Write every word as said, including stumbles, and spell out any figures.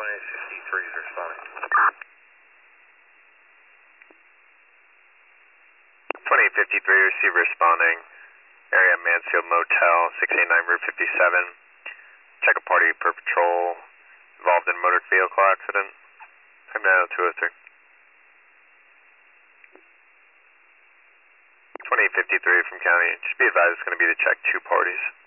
twenty-eight fifty-three is responding. twenty-eight fifty-three, receive responding. Area Mansfield Motel, six eighty-nine Route fifty-seven. Check a party per patrol involved in motor vehicle accident. five nine zero two zero three. twenty-eight fifty-three from county. Just be advised it's going to be to check two parties.